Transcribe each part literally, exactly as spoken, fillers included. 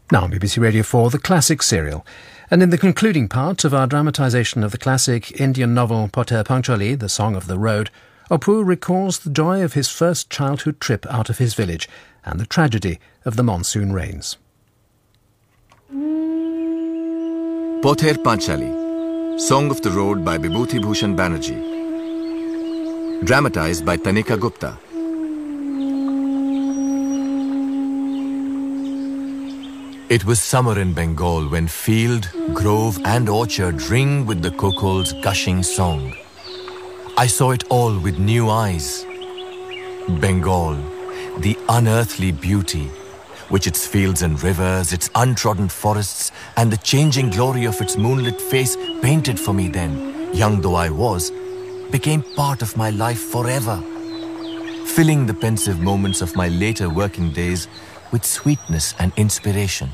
Now on B B C Radio four, the classic serial. And in the concluding part of our dramatisation of the classic Indian novel Poter Panchali, The Song of the Road, Apu recalls the joy of his first childhood trip out of his village and the tragedy of the monsoon rains. Poter Panchali, Song of the Road by Bibhuti Bhushan Banerjee. Dramatised by Tanika Gupta. It was summer in Bengal when field, grove and orchard ring with the cuckoo's gushing song. I saw it all with new eyes. Bengal, the unearthly beauty, which its fields and rivers, its untrodden forests and the changing glory of its moonlit face painted for me then, young though I was, became part of my life forever, filling the pensive moments of my later working days with sweetness and inspiration.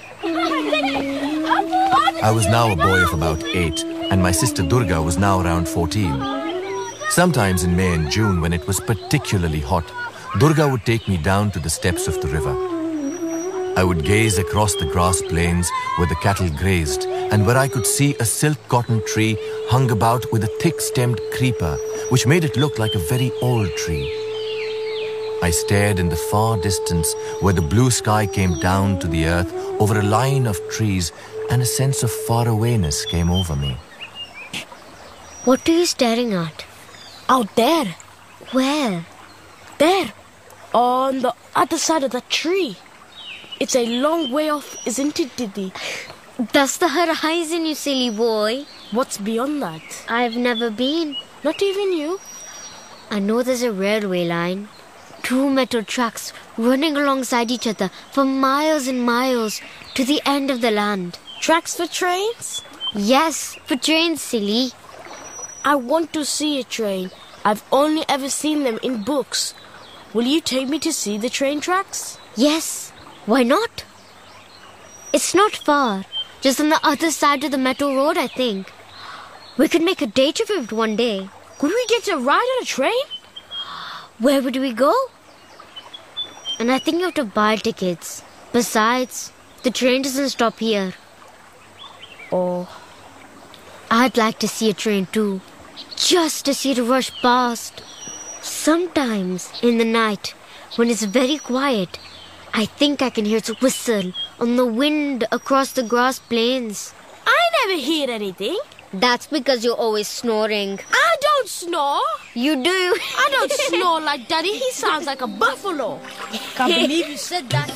I was now a boy of about eight, and my sister Durga was now around fourteen. Sometimes in May and June, when it was particularly hot, Durga would take me down to the steps of the river. I would gaze across the grass plains where the cattle grazed, and where I could see a silk cotton tree hung about with a thick-stemmed creeper, which made it look like a very old tree. I stared in the far distance where the blue sky came down to the earth over a line of trees, and a sense of far-awayness came over me. What are you staring at? Out there. Where? There. On the other side of the tree. It's a long way off, isn't it, Didi? That's the horizon, you silly boy. What's beyond that? I've never been. Not even you? I know there's a railway line. Two metal tracks running alongside each other for miles and miles to the end of the land. Tracks for trains? Yes, for trains, silly. I want to see a train. I've only ever seen them in books. Will you take me to see the train tracks? Yes, why not? It's not far, just on the other side of the metal road, I think. We could make a date of it one day. Could we get a ride on a train? Where would we go? And I think you have to buy tickets. Besides, the train doesn't stop here. Oh. I'd like to see a train too. Just to see it rush past. Sometimes, in the night, when it's very quiet, I think I can hear its whistle on the wind across the grass plains. I never hear anything. That's because you're always snoring. I don't snore. You do. I don't snore like Daddy. He sounds like a buffalo. Can't believe you said that.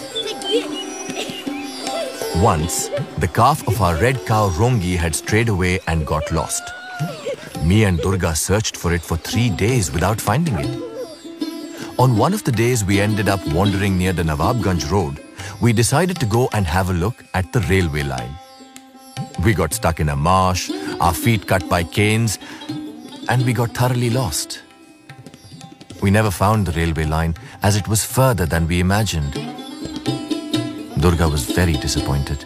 Once, the calf of our red cow Rongi had strayed away and got lost. Me and Durga searched for it for three days without finding it. On one of the days we ended up wandering near the Nawabganj road, we decided to go and have a look at the railway line. We got stuck in a marsh, our feet cut by canes, and we got thoroughly lost. We never found the railway line as it was further than we imagined. Durga was very disappointed.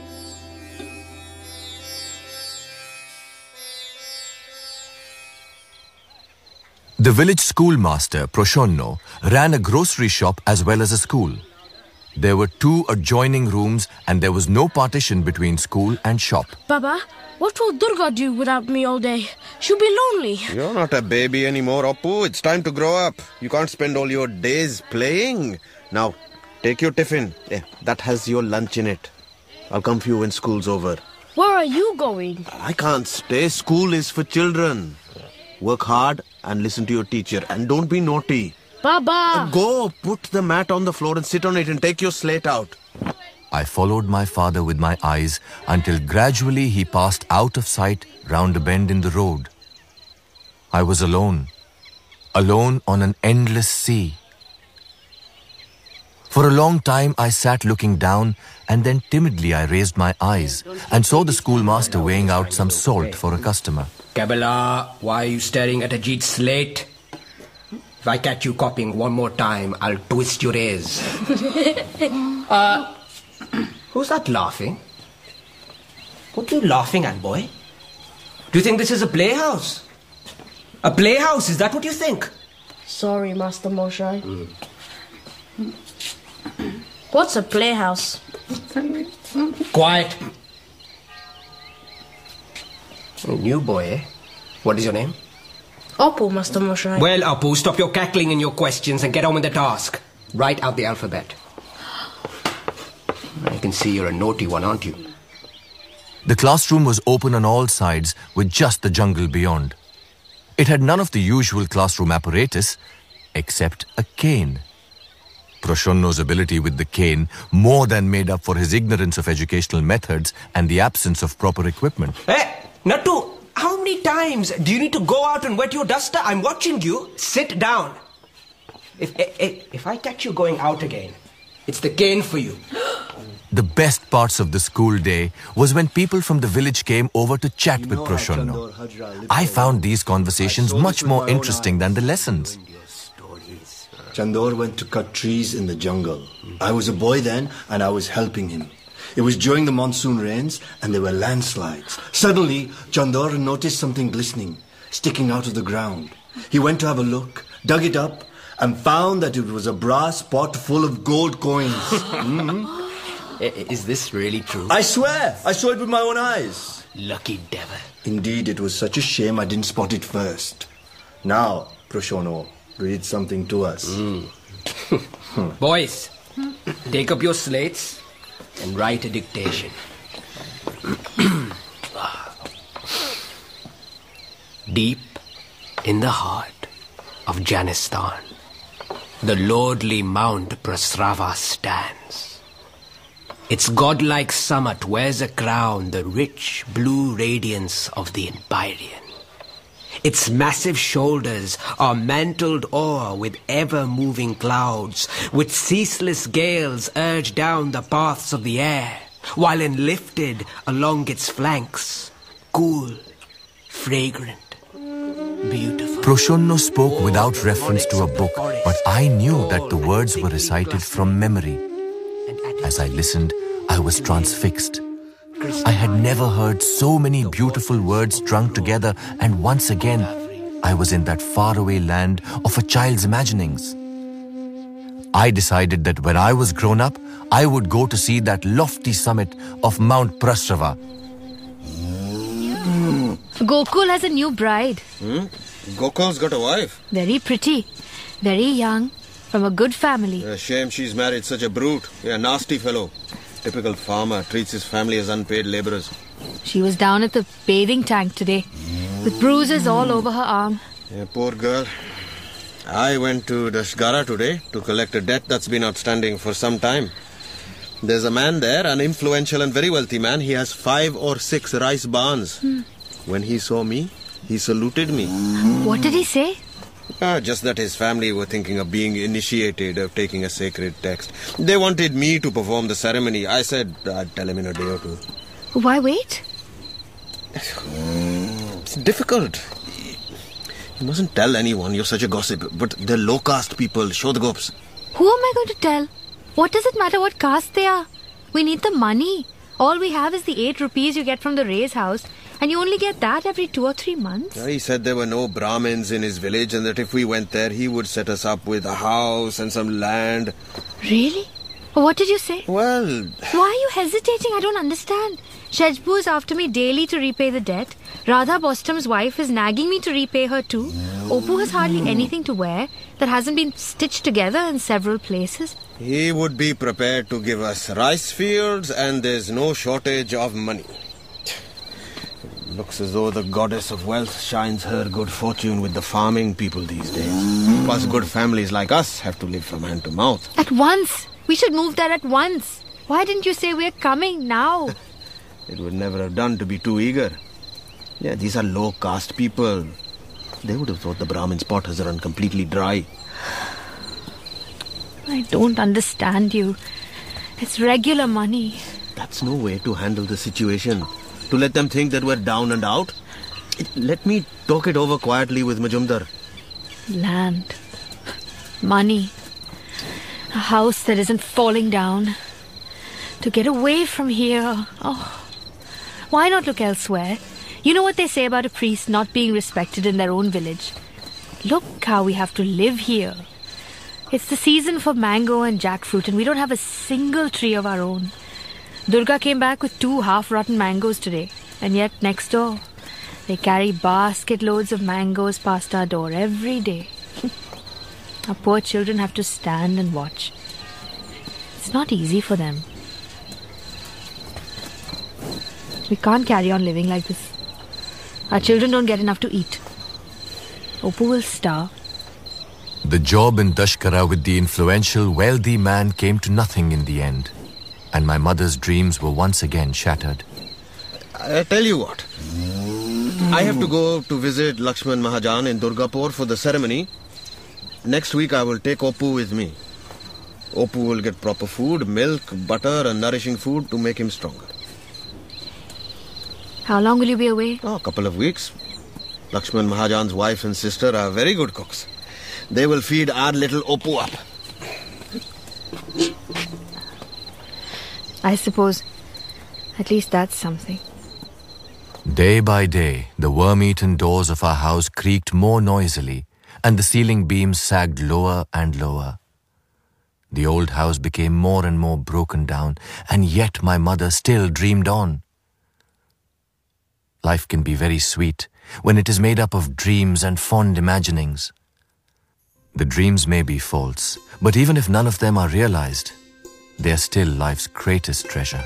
The village schoolmaster, Proshonno, ran a grocery shop as well as a school. There were two adjoining rooms and there was no partition between school and shop. Baba, what will Durga do without me all day? She'll be lonely. You're not a baby anymore, Appu. It's time to grow up. You can't spend all your days playing. Now, take your tiffin. Yeah, that has your lunch in it. I'll come for you when school's over. Where are you going? I can't stay. School is for children. Work hard and listen to your teacher. And don't be naughty. Baba! Go, put the mat on the floor and sit on it and take your slate out. I followed my father with my eyes until gradually he passed out of sight round a bend in the road. I was alone. Alone on an endless sea. For a long time I sat looking down, and then timidly I raised my eyes and saw the schoolmaster weighing out some salt for a customer. Kabila, why are you staring at Ajit's slate? If I catch you copying one more time, I'll twist your ears. uh, who's that laughing? What are you laughing at, boy? Do you think this is a playhouse? A playhouse, is that what you think? Sorry, Master Moshe. What's a playhouse? Quiet. New boy, eh? What is your name? Oppo, Master Moshe. Well, Apu, stop your cackling and your questions and get on with the task. Write out the alphabet. I can see you're a naughty one, aren't you? The classroom was open on all sides with just the jungle beyond. It had none of the usual classroom apparatus except a cane. Proshonno's ability with the cane more than made up for his ignorance of educational methods and the absence of proper equipment. Hey, Nattu, how many times do you need to go out and wet your duster? I'm watching you. Sit down. If, if, if I catch you going out again, it's the cane for you. The best parts of the school day was when people from the village came over to chat with Proshonno. I found these conversations much more interesting than the lessons. Chandor went to cut trees in the jungle. I was a boy then and I was helping him. It was during the monsoon rains and there were landslides. Suddenly, Chandor noticed something glistening, sticking out of the ground. He went to have a look, dug it up, and found that it was a brass pot full of gold coins. Mm-hmm. Is this really true? I swear, I saw it with my own eyes. Lucky devil. Indeed, it was such a shame I didn't spot it first. Now, Proshonno, read something to us. Mm. Boys, take up your slates and write a dictation. Deep in the heart of Janistan, the lordly Mount Prasrava stands. Its godlike summit wears a crown, the rich blue radiance of the Empyrean. Its massive shoulders are mantled o'er with ever-moving clouds, with ceaseless gales urge down the paths of the air, while enlifted along its flanks, cool, fragrant, beautiful. Proshonno spoke without reference to a book, but I knew that the words were recited from memory. As I listened, I was transfixed. I had never heard so many beautiful words strung together, and once again, I was in that faraway land of a child's imaginings. I decided that when I was grown up, I would go to see that lofty summit of Mount Prasrava. Gokul has a new bride. Hmm? Gokul's got a wife. Very pretty, very young, from a good family. A shame she's married such a brute. A nasty fellow. Typical farmer, treats his family as unpaid laborers. She was down at the bathing tank today, with bruises all over her arm. Yeah, poor girl. I went to Dashgara today to collect a debt that's been outstanding for some time. There's a man there, an influential and very wealthy man. He has five or six rice barns. Hmm. When he saw me, he saluted me. What did he say? Ah, just that his family were thinking of being initiated, of taking a sacred text. They wanted me to perform the ceremony. I said I'd tell him in a day or two. Why wait? It's difficult. You mustn't tell anyone you're such a gossip. But they're low-caste people. Show the gops. Who am I going to tell? What does it matter what caste they are? We need the money. All we have is the eight rupees you get from the Ray's house, and you only get that every two or three months. Yeah, he said there were no Brahmins in his village and that if we went there, he would set us up with a house and some land. Really? What did you say? Well... Why are you hesitating? I don't understand. Shejbu is after me daily to repay the debt. Radha Bostom's wife is nagging me to repay her too. Oppo has hardly anything to wear that hasn't been stitched together in several places. He would be prepared to give us rice fields and there's no shortage of money. Looks as though the goddess of wealth shines her good fortune with the farming people these days. Plus good families like us have to live from hand to mouth. At once! We should move there at once. Why didn't you say we're coming now? It would never have done to be too eager. Yeah, these are low-caste people. They would have thought the Brahmin's pot has run completely dry. I don't understand you. It's regular money. That's no way to handle the situation. To let them think that we're down and out. It, let me talk it over quietly with Majumdar. Land. Money. A house that isn't falling down. To get away from here. Oh. Why not look elsewhere? You know what they say about a priest not being respected in their own village. Look how we have to live here. It's the season for mango and jackfruit and we don't have a single tree of our own. Durga came back with two half-rotten mangoes today. And yet, next door, they carry basket loads of mangoes past our door every day. Our poor children have to stand and watch. It's not easy for them. We can't carry on living like this. Our children don't get enough to eat. Oppu will starve. The job in Dashkara with the influential, wealthy man came to nothing in the end, and my mother's dreams were once again shattered. I tell you what. I have to go to visit Lakshman Mahajan in Durgapur for the ceremony. Next week I will take Oppu with me. Oppu will get proper food, milk, butter and nourishing food to make him stronger. How long will you be away? Oh, a couple of weeks. Lakshman Mahajan's wife and sister are very good cooks. They will feed our little Oppu up. I suppose at least that's something. Day by day, the worm-eaten doors of our house creaked more noisily, and the ceiling beams sagged lower and lower. The old house became more and more broken down, and yet my mother still dreamed on. Life can be very sweet when it is made up of dreams and fond imaginings. The dreams may be false, but even if none of them are realized, they are still life's greatest treasure.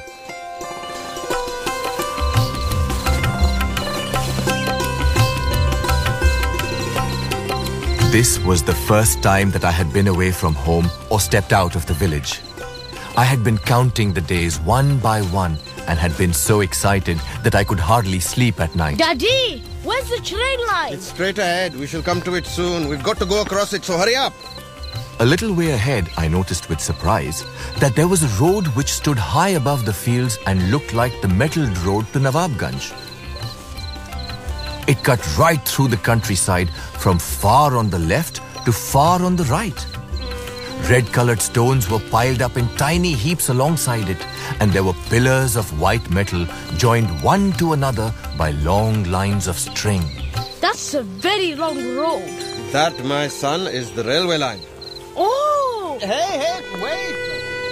This was the first time that I had been away from home or stepped out of the village. I had been counting the days one by one and had been so excited that I could hardly sleep at night. Daddy, where's the train line? It's straight ahead. We shall come to it soon. We've got to go across it, so hurry up. A little way ahead, I noticed with surprise that there was a road which stood high above the fields and looked like the metalled road to Nawabganj. It cut right through the countryside from far on the left to far on the right. Red-colored stones were piled up in tiny heaps alongside it, and there were pillars of white metal joined one to another by long lines of string. That's a very long road. That, my son, is the railway line. Oh! Hey, hey, wait!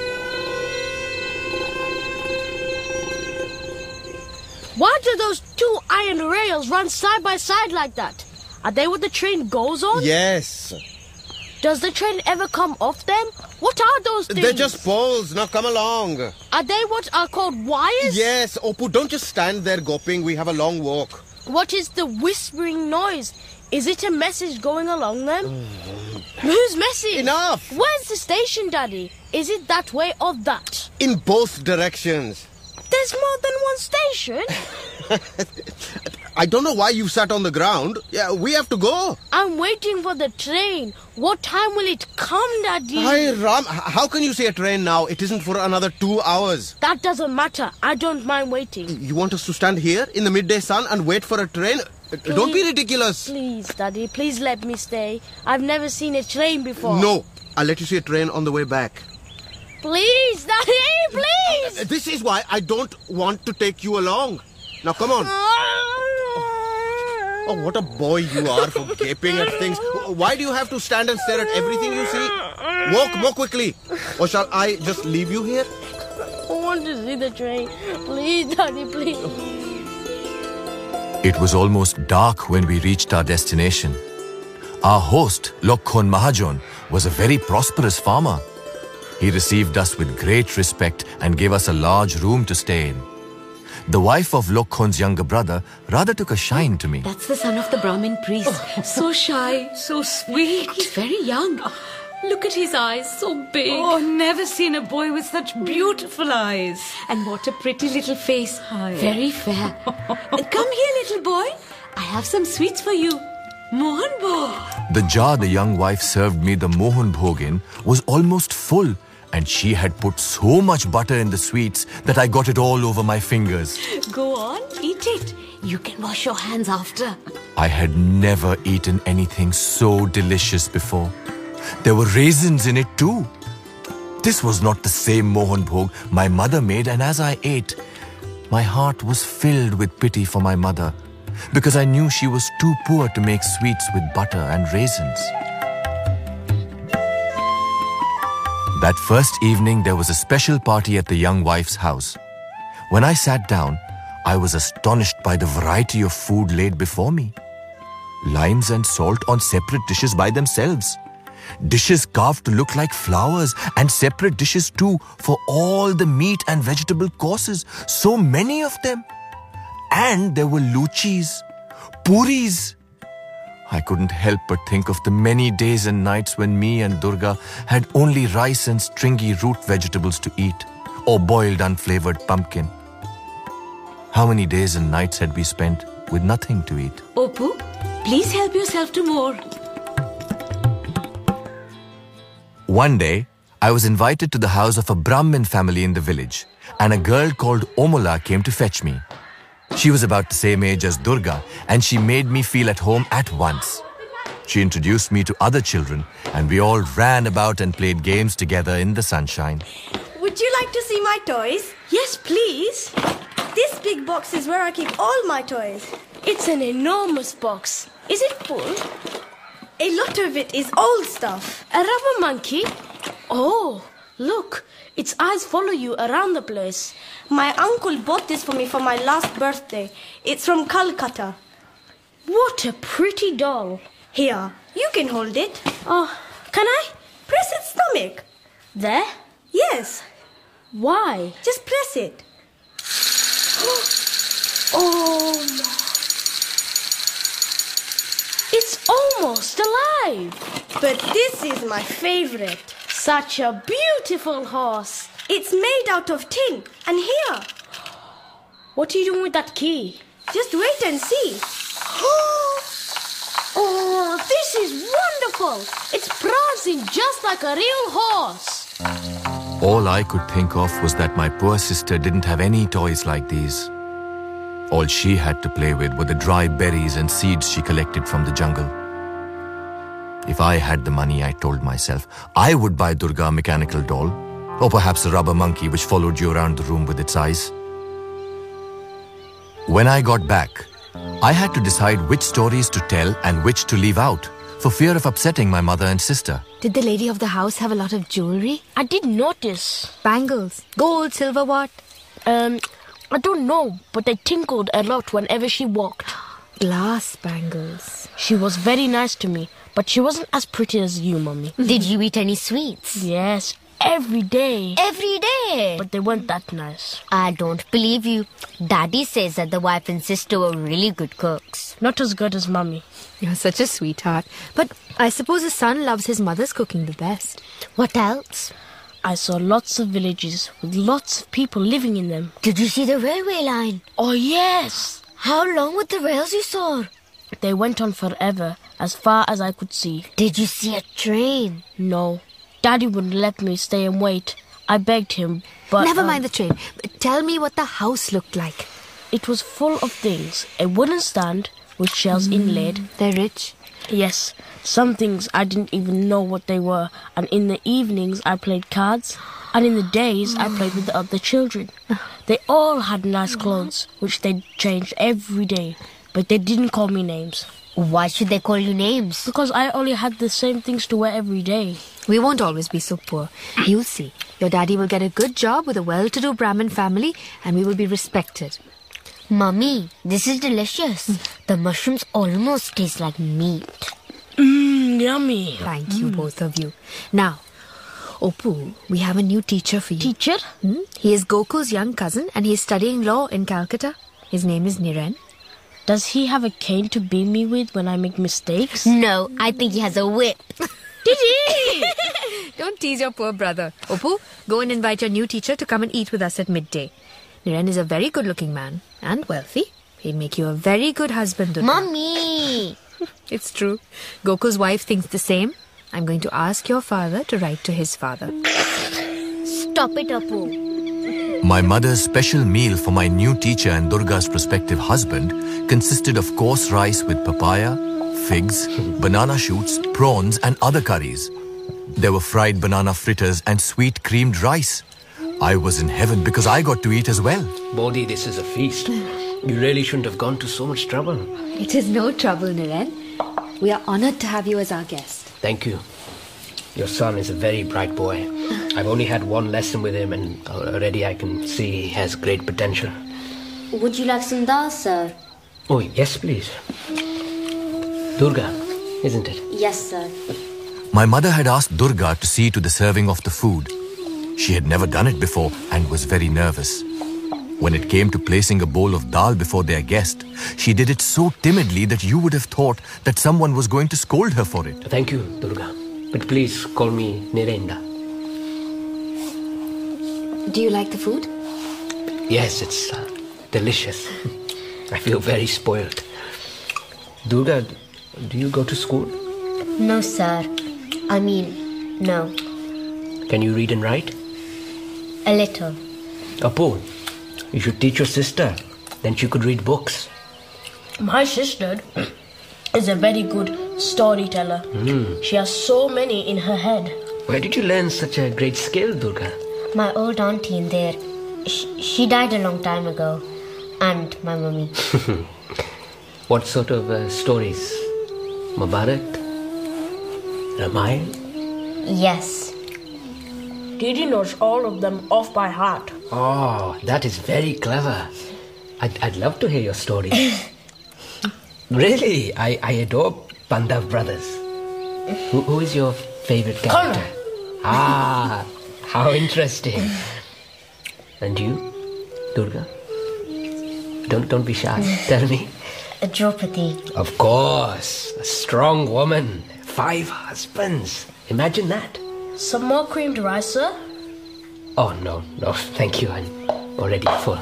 Why do those two iron rails run side by side like that? Are they what the train goes on? Yes. Does the train ever come off them? What are those things? They're just poles. Now come along. Are they what are called wires? Yes. Oppu, don't just stand there gawping. We have a long walk. What is the whispering noise? Is it a message going along them? Whose message? Enough! Where's the station, Daddy? Is it that way or that? In both directions. There's more than one station? I don't know why you sat on the ground. Yeah, we have to go. I'm waiting for the train. What time will it come, Daddy? Hi, Ram. How can you see a train now? It isn't for another two hours. That doesn't matter. I don't mind waiting. You want us to stand here in the midday sun and wait for a train? Please, don't be ridiculous. Please, Daddy. Please let me stay. I've never seen a train before. No. I'll let you see a train on the way back. Please, Daddy, please! This is why I don't want to take you along. Now, come on. Oh, what a boy you are for gaping at things. Why do you have to stand and stare at everything you see? Walk more quickly. Or shall I just leave you here? I want to see the train. Please, Daddy, please. It was almost dark when we reached our destination. Our host, Lokkhon Mahajan, was a very prosperous farmer. He received us with great respect and gave us a large room to stay in. The wife of Lokkhon's younger brother rather took a shine to me. That's the son of the Brahmin priest. So shy, so sweet. He's very young. Look at his eyes, so big. Oh, never seen a boy with such beautiful eyes. And what a pretty little face. Hi. Very fair. Come here, little boy. I have some sweets for you. Mohan Bhog. The jar the young wife served me the Mohan Bhog in was almost full, and she had put so much butter in the sweets that I got it all over my fingers. Go on, eat it. You can wash your hands after. I had never eaten anything so delicious before. There were raisins in it too. This was not the same Mohan Bhog my mother made, and as I ate, my heart was filled with pity for my mother, because I knew she was too poor to make sweets with butter and raisins. That first evening, there was a special party at the young wife's house. When I sat down, I was astonished by the variety of food laid before me. Limes and salt on separate dishes by themselves. Dishes carved to look like flowers, and separate dishes too for all the meat and vegetable courses. So many of them. And there were luchis, puris. I couldn't help but think of the many days and nights when me and Durga had only rice and stringy root vegetables to eat, or boiled unflavored pumpkin. How many days and nights had we spent with nothing to eat? Opu, please help yourself to more. One day, I was invited to the house of a Brahmin family in the village, and a girl called Omula came to fetch me. She was about the same age as Durga, and she made me feel at home at once. She introduced me to other children, and we all ran about and played games together in the sunshine. Would you like to see my toys? Yes, please. This big box is where I keep all my toys. It's an enormous box. Is it full? A lot of it is old stuff. A rubber monkey? Oh, look. Its eyes follow you around the place. My uncle bought this for me for my last birthday. It's from Calcutta. What a pretty doll. Here, you can hold it. Oh, can I? Press its stomach. There? Yes. Why? Just press it. Oh, it's almost alive. But this is my favorite. Such a beautiful horse. It's made out of tin. And here. What are you doing with that key? Just wait and see. Oh, this is wonderful. It's prancing just like a real horse. All I could think of was that my poor sister didn't have any toys like these. All she had to play with were the dry berries and seeds she collected from the jungle. If I had the money, I told myself, I would buy Durga a mechanical doll, or perhaps a rubber monkey which followed you around the room with its eyes. When I got back, I had to decide which stories to tell and which to leave out, for fear of upsetting my mother and sister. Did the lady of the house have a lot of jewelry? I did notice. Bangles? Gold, silver, what? Um, I don't know, but they tinkled a lot whenever she walked. Glass bangles. She was very nice to me, but she wasn't as pretty as you, Mummy. Did you eat any sweets? Yes, every day. Every day? But they weren't that nice. I don't believe you. Daddy says that the wife and sister were really good cooks. Not as good as Mummy. You're such a sweetheart. But I suppose a son loves his mother's cooking the best. What else? I saw lots of villages with lots of people living in them. Did you see the railway line? Oh, yes. How long were the rails you saw? They went on forever, as far as I could see. Did you see a train? No. Daddy wouldn't let me stay and wait. I begged him, but... Never um, mind the train. Tell me what the house looked like. It was full of things. A wooden stand with shells mm, inlaid. They're rich. Yes. Some things I didn't even know what they were. And in the evenings I played cards. And in the days I played with the other children. They all had nice clothes, which they changed every day. But they didn't call me names. Why should they call you names? Because I only had the same things to wear every day. We won't always be so poor. You'll see. Your daddy will get a good job with a well-to-do Brahmin family, and we will be respected. Mummy, this is delicious. Mm. The mushrooms almost taste like meat. Mmm, yummy. Thank you, mm. both of you. Now, Opu, we have a new teacher for you. Teacher? Mm? He is Gokul's young cousin, and he is studying law in Calcutta. His name is Niren. Does he have a cane to beat me with when I make mistakes? No, I think he has a whip. Did he? Don't tease your poor brother. Opu, go and invite your new teacher to come and eat with us at midday. Niren is a very good-looking man and wealthy. He'd make you a very good husband, Durga. Mummy! It's true. Gokul's wife thinks the same. I'm going to ask your father to write to his father. Stop it, Apu. My mother's special meal for my new teacher and Durga's prospective husband consisted of coarse rice with papaya, figs, banana shoots, prawns and other curries. There were fried banana fritters and sweet creamed rice. I was in heaven because I got to eat as well. Bodhi, this is a feast. You really shouldn't have gone to so much trouble. It is no trouble, Niren. We are honoured to have you as our guest. Thank you. Your son is a very bright boy. I've only had one lesson with him and already I can see he has great potential. Would you like some dal, sir? Oh, yes, please. Durga, isn't it? Yes, sir. My mother had asked Durga to see to the serving of the food. She had never done it before and was very nervous. When it came to placing a bowl of dal before their guest, she did it so timidly that you would have thought that someone was going to scold her for it. Thank you, Durga. But please call me Nirenda. Do you like the food? Yes, it's uh, delicious. I feel very spoiled. Durga, do you go to school? No, sir. I mean, no. Can you read and write? A little. Apu, you should teach your sister. Then she could read books. My sister is a very good storyteller. Mm. She has so many in her head. Where did you learn such a great skill, Durga? My old auntie in there, she, she died a long time ago. And my mummy. What sort of uh, stories? Mahabharata? Ramayana? Yes. Didi knows all of them off by heart. Oh, that is very clever. I'd, I'd love to hear your story. Really, I, I adore Pandav brothers. Who, who is your favorite character? Conrad. Ah, how interesting. And you, Durga? Don't don't be shy. Tell me. Draupadi. Of course, a strong woman, five husbands. Imagine that. Some more creamed rice, sir? Oh no, no, thank you. I'm already full.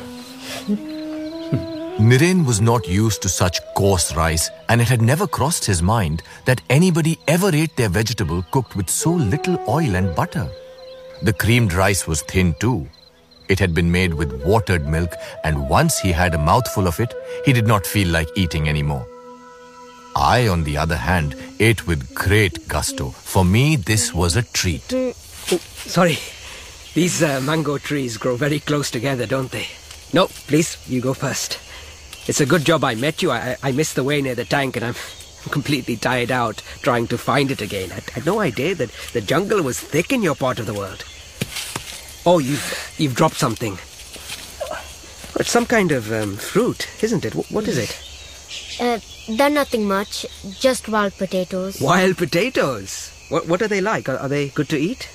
Niren was not used to such coarse rice, and it had never crossed his mind that anybody ever ate their vegetable cooked with so little oil and butter. The creamed rice was thin too. It had been made with watered milk, and once he had a mouthful of it, he did not feel like eating anymore. I, on the other hand, ate with great gusto. For me, this was a treat. Oh, sorry. These uh, mango trees grow very close together, don't they? No, please, you go first. It's a good job I met you. I, I missed the way near the tank and I'm completely tired out trying to find it again. I had no idea that the jungle was thick in your part of the world. Oh, you've, you've dropped something. It's some kind of um, fruit, isn't it? W- what is it? Uh, they're nothing much. Just wild potatoes. Wild potatoes? What, what are they like? Are, are they good to eat?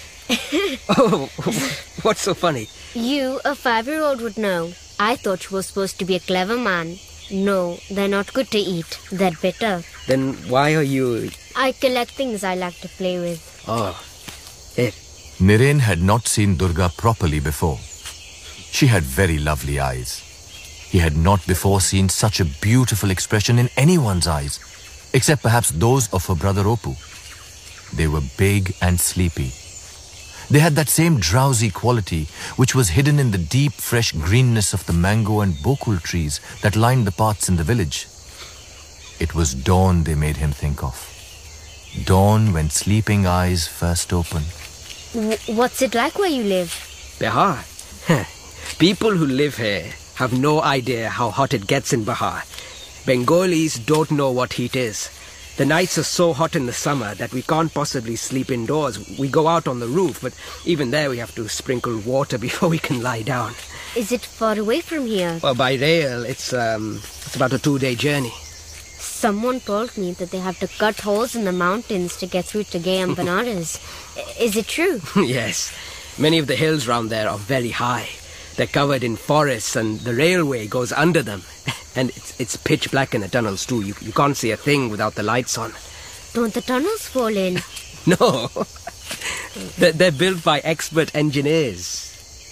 Oh, what's so funny? You, a five-year-old, would know. I thought you were supposed to be a clever man. No, they're not good to eat. They're bitter. Then why are you... I collect things I like to play with. Oh, here. Niren had not seen Durga properly before. She had very lovely eyes. He had not before seen such a beautiful expression in anyone's eyes, except perhaps those of her brother Opu. They were big and sleepy. They had that same drowsy quality which was hidden in the deep, fresh greenness of the mango and bokul trees that lined the paths in the village. It was dawn they made him think of. Dawn when sleeping eyes first opened. W- what's it like where you live? Bihar? People who live here have no idea how hot it gets in Bihar. Bengalis don't know what heat is. The nights are so hot in the summer that we can't possibly sleep indoors. We go out on the roof, but even there we have to sprinkle water before we can lie down. Is it far away from here? Well, by rail, it's um, it's about a two-day journey. Someone told me that they have to cut holes in the mountains to get through to Gaya and Banaras. Is it true? Yes. Many of the hills round there are very high. They're covered in forests and the railway goes under them. And it's, it's pitch black in the tunnels too. You, you can't see a thing without the lights on. Don't the tunnels fall in? No. they're, they're built by expert engineers.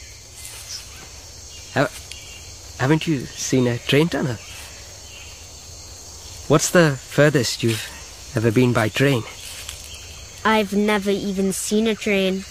Have, haven't you seen a train tunnel? What's the furthest you've ever been by train? I've never even seen a train.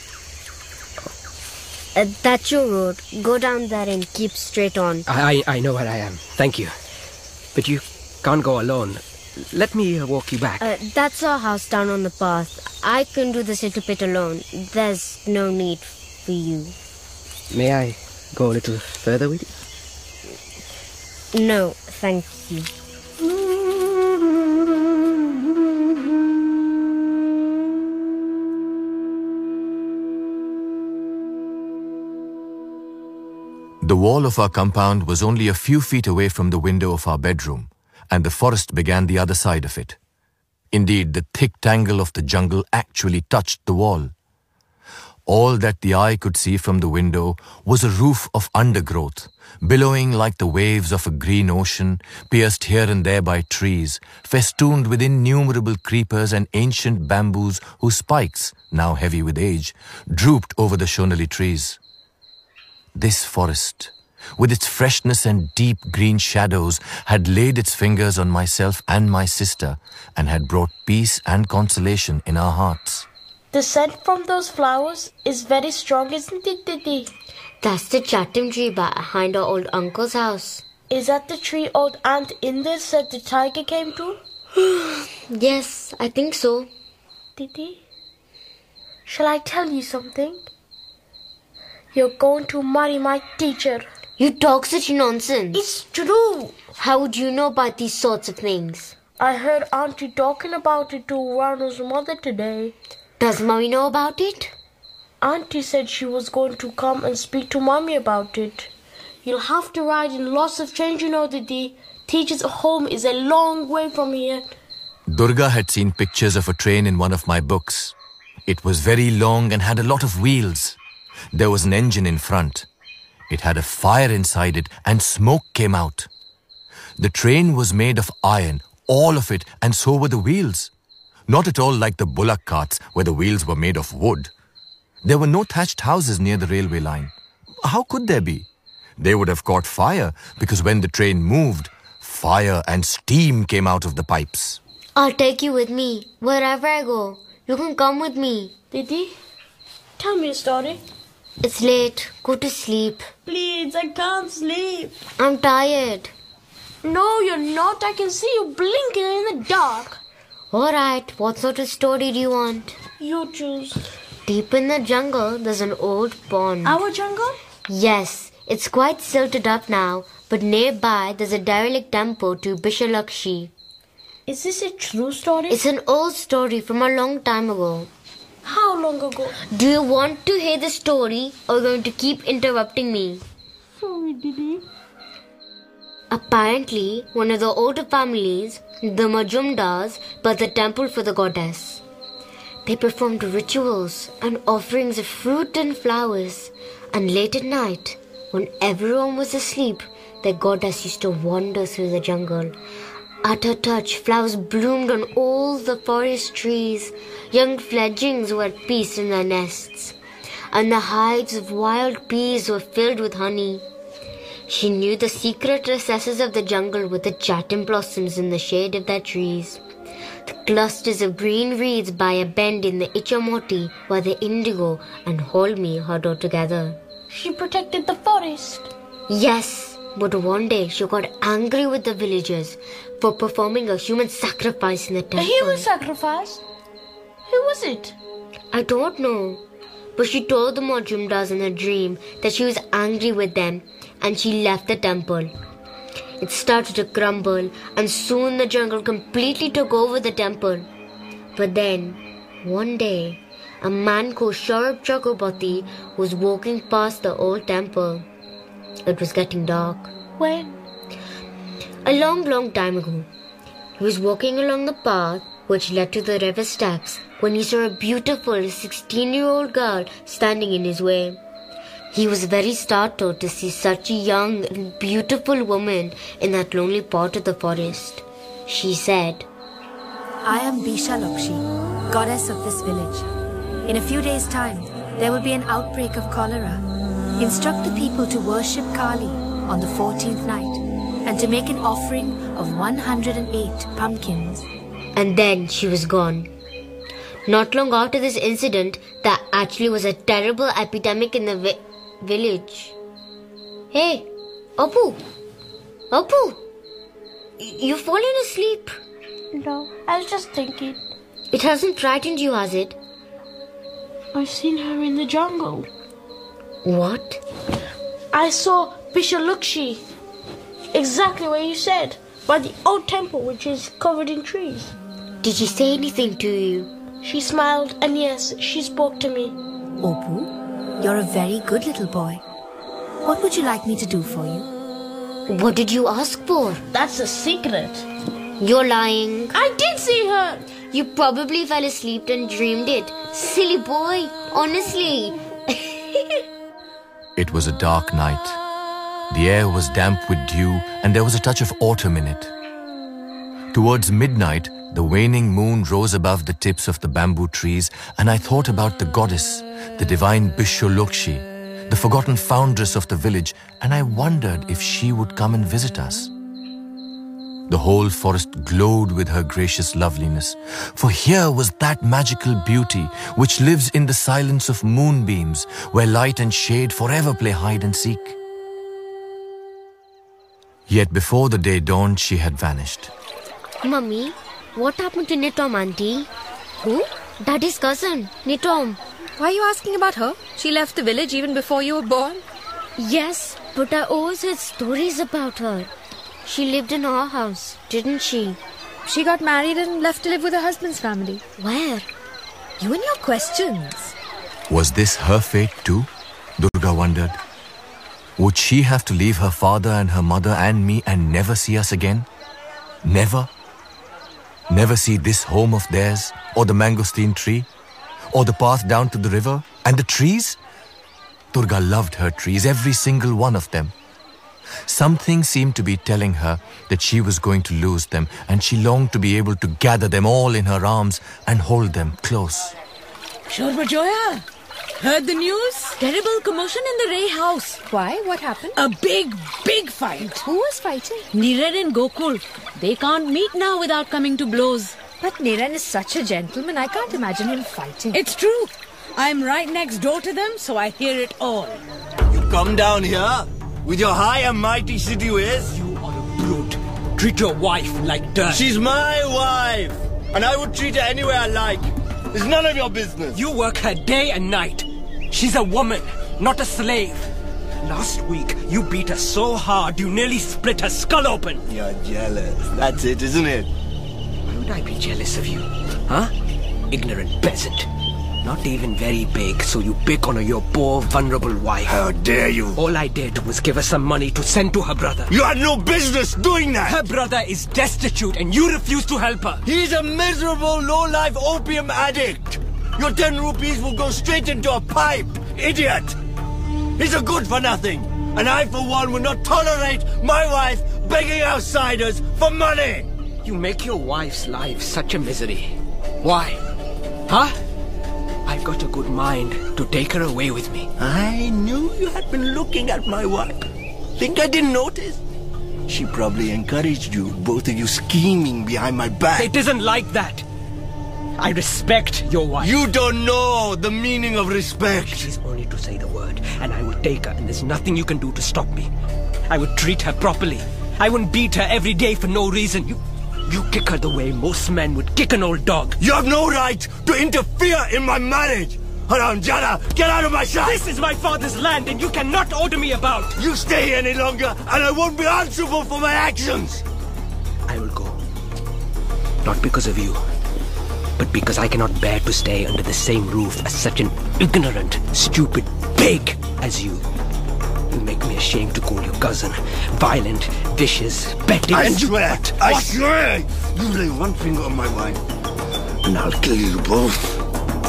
Uh, that's your road. Go down there and keep straight on. I, I know where I am. Thank you. But you can't go alone. Let me uh, walk you back. Uh, that's our house down on the path. I can do this little bit alone. There's no need for you. May I go a little further with you? No, thank you. The wall of our compound was only a few feet away from the window of our bedroom, and the forest began the other side of it. Indeed, the thick tangle of the jungle actually touched the wall. All that the eye could see from the window was a roof of undergrowth, billowing like the waves of a green ocean, pierced here and there by trees, festooned with innumerable creepers and ancient bamboos whose spikes, now heavy with age, drooped over the shonali trees. This forest, with its freshness and deep green shadows, had laid its fingers on myself and my sister and had brought peace and consolation in our hearts. The scent from those flowers is very strong, isn't it, Didi? That's the chatim tree behind our old uncle's house. Is that the tree old Aunt Inda said the tiger came to? Yes, I think so. Didi, shall I tell you something? You're going to marry my teacher. You talk such nonsense. It's true. How would you know about these sorts of things? I heard Auntie talking about it to Ranu's mother today. Does Mommy know about it? Auntie said she was going to come and speak to Mommy about it. You'll have to ride in lots of trains, you know, Didi. Teacher's home is a long way from here. Durga had seen pictures of a train in one of my books. It was very long and had a lot of wheels. There was an engine in front. It had a fire inside it and smoke came out. The train was made of iron, all of it, and so were the wheels. Not at all like the bullock carts where the wheels were made of wood. There were no thatched houses near the railway line. How could there be? They would have caught fire because when the train moved, fire and steam came out of the pipes. I'll take you with me, wherever I go. You can come with me. Didi, tell me a story. It's late. Go to sleep. Please, I can't sleep. I'm tired. No, you're not. I can see you blinking in the dark. All right, what sort of story do you want? You choose. Deep in the jungle, there's an old pond. Our jungle? Yes, it's quite silted up now, but nearby there's a derelict temple to Bishalakshi. Is this a true story? It's an old story from a long time ago. How long ago? Do you want to hear the story or are you going to keep interrupting me? Sorry, Didi. Apparently, one of the older families, the Majumdars, built the temple for the goddess. They performed rituals and offerings of fruit and flowers, and late at night, when everyone was asleep, the goddess used to wander through the jungle. At her touch, flowers bloomed on all the forest trees. Young fledglings were at peace in their nests, and the hives of wild bees were filled with honey. She knew the secret recesses of the jungle with the chatim blossoms in the shade of their trees. The clusters of green reeds by a bend in the Ichamoti where the indigo and holmi huddled together. She protected the forest. Yes, but one day she got angry with the villagers for performing a human sacrifice in the temple. A human sacrifice? Who was it? I don't know. But she told the Majumdars in a dream that she was angry with them and she left the temple. It started to crumble and soon the jungle completely took over the temple. But then, one day, a man called Sharab Chakraborty was walking past the old temple. It was getting dark. When? A long, long time ago. He was walking along the path which led to the river steps when he saw a beautiful sixteen-year-old girl standing in his way. He was very startled to see such a young and beautiful woman in that lonely part of the forest. She said, I am Bishalakshi, goddess of this village. In a few days' time, there will be an outbreak of cholera. Instruct the people to worship Kali on the fourteenth night and to make an offering of one hundred eight pumpkins. And then she was gone. Not long after this incident, there actually was a terrible epidemic in the vi- village. Hey, Apu! Apu! Y- you've fallen asleep. No, I was just thinking. It hasn't frightened you, has it? I've seen her in the jungle. What? I saw Bishalakshi. Exactly where you said. By the old temple which is covered in trees. Did she say anything to you? She smiled and yes, she spoke to me. Opu, you're a very good little boy. What would you like me to do for you? What did you ask for? That's a secret. You're lying. I did see her. You probably fell asleep and dreamed it. Silly boy, honestly. It was a dark night. The air was damp with dew and there was a touch of autumn in it. Towards midnight, the waning moon rose above the tips of the bamboo trees and I thought about the goddess, the divine Bishalokshi, the forgotten foundress of the village, and I wondered if she would come and visit us. The whole forest glowed with her gracious loveliness, for here was that magical beauty which lives in the silence of moonbeams, where light and shade forever play hide and seek. Yet before the day dawned, she had vanished. Mummy, what happened to Nitom, auntie? Who? Daddy's cousin, Nitom. Why are you asking about her? She left the village even before you were born. Yes, but I always heard stories about her. She lived in our house, didn't she? She got married and left to live with her husband's family. Where? You and your questions. Was this her fate too? Durga wondered. Would she have to leave her father and her mother and me and never see us again? Never? Never see this home of theirs, or the mangosteen tree, or the path down to the river, and the trees? Durga loved her trees, every single one of them. Something seemed to be telling her that she was going to lose them, and she longed to be able to gather them all in her arms and hold them close. Shorbajoya, heard the news? Terrible commotion in the Ray house. Why? What happened? A big, big fight. Who was fighting? Niran and Gokul. They can't meet now without coming to blows. But Niran is such a gentleman, I can't imagine him fighting. It's true. I'm right next door to them, so I hear it all. You come down here with your high and mighty city ways? You are a brute. Treat your wife like dirt. She's my wife, and I would treat her any way I like. It's none of your business. You work her day and night. She's a woman, not a slave. Last week, you beat her so hard you nearly split her skull open. You're jealous. That's it, isn't it? Why would I be jealous of you? Huh? Ignorant peasant. Not even very big, so you pick on your poor, vulnerable wife. How dare you? All I did was give her some money to send to her brother. You had no business doing that! Her brother is destitute and you refuse to help her. He's a miserable, low-life opium addict. Your ten rupees will go straight into a pipe, idiot! He's a good-for-nothing, and I, for one, will not tolerate my wife begging outsiders for money! You make your wife's life such a misery. Why? Huh? I've got a good mind to take her away with me. I knew you had been looking at my wife. Think I didn't notice? She probably encouraged you, both of you scheming behind my back. It isn't like that. I respect your wife. You don't know the meaning of respect. She's only to say the word, and I will take her, and there's nothing you can do to stop me. I would treat her properly. I wouldn't beat her every day for no reason. You... You kick her the way most men would kick an old dog. You have no right to interfere in my marriage. Haram Jada, get out of my sight! This is my father's land and you cannot order me about. You stay here any longer and I won't be answerable for my actions. I will go. Not because of you, but because I cannot bear to stay under the same roof as such an ignorant, stupid pig as you. You make me ashamed to call your cousin violent, vicious, petty, I and swear, you... I what? swear, you lay one finger on my wife, and I'll kill you both.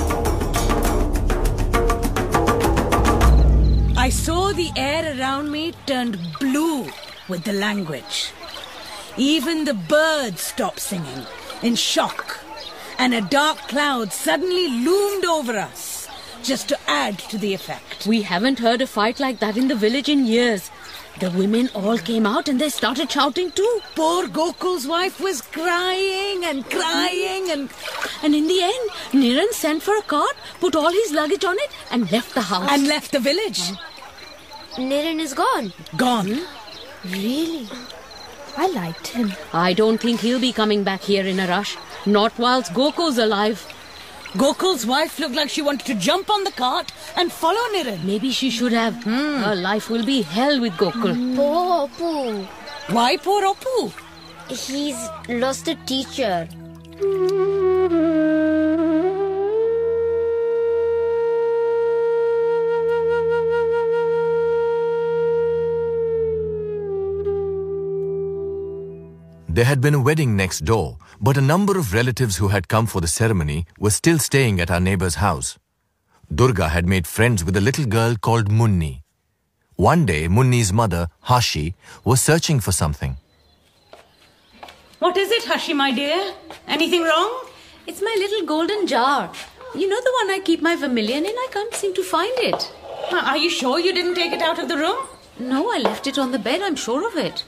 I saw the air around me turned blue with the language. Even the birds stopped singing in shock, and a dark cloud suddenly loomed over us, just to add to the effect. We haven't heard a fight like that in the village in years. The women all came out and they started shouting too. Poor Gokul's wife was crying and crying and... And in the end, Niran sent for a cart, put all his luggage on it and left the house. And left the village. Niran is gone. Gone? Really? I liked him. I don't think he'll be coming back here in a rush. Not whilst Gokul's alive. Gokul's wife looked like she wanted to jump on the cart and follow Niran. Maybe she should have. Hmm. Her life will be hell with Gokul. Mm. Poor Oppu. Why poor Oppu? He's lost a teacher. There had been a wedding next door, but a number of relatives who had come for the ceremony were still staying at our neighbor's house. Durga had made friends with a little girl called Munni. One day, Munni's mother, Hashi, was searching for something. What is it, Hashi, my dear? Anything wrong? It's my little golden jar. You know the one I keep my vermilion in? I can't seem to find it. Are you sure you didn't take it out of the room? No, I left it on the bed. I'm sure of it.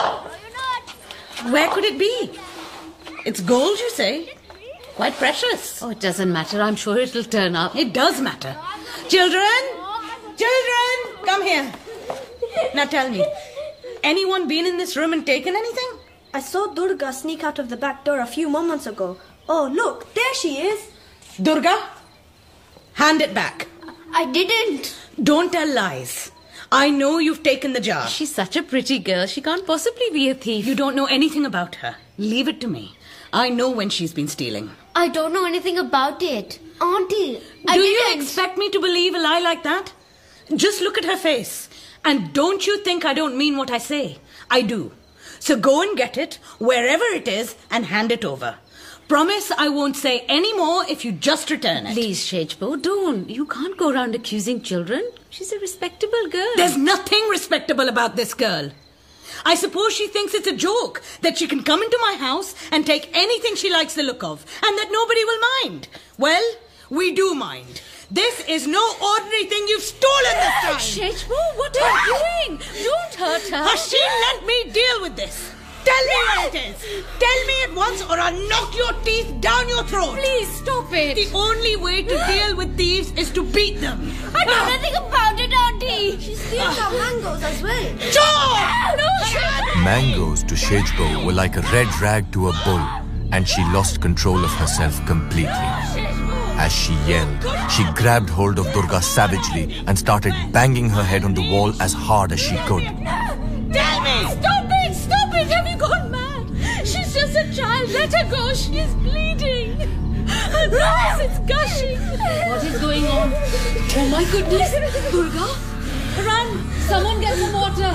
Where could it be? It's gold, you say? Quite precious. Oh, it doesn't matter. I'm sure it'll turn up. It does matter. Children! Children! Come here. Now tell me, anyone been in this room and taken anything? I saw Durga sneak out of the back door a few moments ago. Oh, look, there she is. Durga, hand it back. I didn't. Don't tell lies. I know you've taken the jar. She's such a pretty girl. She can't possibly be a thief. You don't know anything about her. Leave it to me. I know when she's been stealing. I don't know anything about it. Auntie, I Do didn't. you expect me to believe a lie like that? Just look at her face. And don't you think I don't mean what I say. I do. So go and get it, wherever it is, and hand it over. Promise I won't say any more if you just return it. Please, Shejbo, don't. You can't go around accusing children. She's a respectable girl. There's nothing respectable about this girl. I suppose she thinks it's a joke that she can come into my house and take anything she likes the look of, and that nobody will mind. Well, we do mind. This is no ordinary thing you've stolen this time. Shejbo, what are you doing? Don't hurt her. Hashi, let me deal with this. Tell me what it is. Tell me at once or I'll knock your teeth down your throat. Please stop it. The only way to deal with thieves is to beat them. I know nothing about it, Auntie. She steals our mangoes as well. Sure! No, sure. Mangoes to Shejbo were like a red rag to a bull, and she lost control of herself completely. As she yelled, she grabbed hold of Durga savagely and started banging her head on the wall as hard as she could. Tell me! Stop it! Stop it! Have you gone mad? She's just a child. Let her go. She is bleeding. Her nose is gushing. What is going on? Oh my goodness! Durga! Run! Someone get some water.